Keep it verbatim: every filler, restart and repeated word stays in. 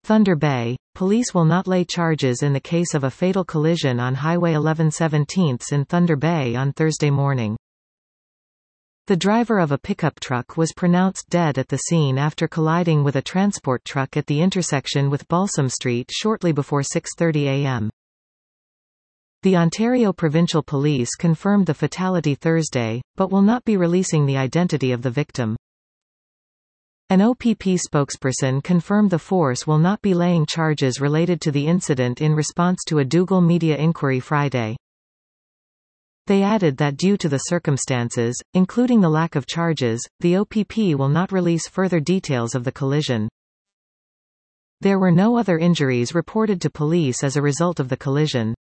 Thunder Bay, police will not lay charges in the case of a fatal collision on Highway eleven seventeen in Thunder Bay on Thursday morning. The driver of a pickup truck was pronounced dead at the scene after colliding with a transport truck at the intersection with Balsam Street shortly before six thirty a m The Ontario Provincial Police confirmed the fatality Thursday, but will not be releasing the identity of the victim. An O P P spokesperson confirmed the force will not be laying charges related to the incident in response to a Dougal media inquiry Friday. They added that due to the circumstances, including the lack of charges, the O P P will not release further details of the collision. There were no other injuries reported to police as a result of the collision.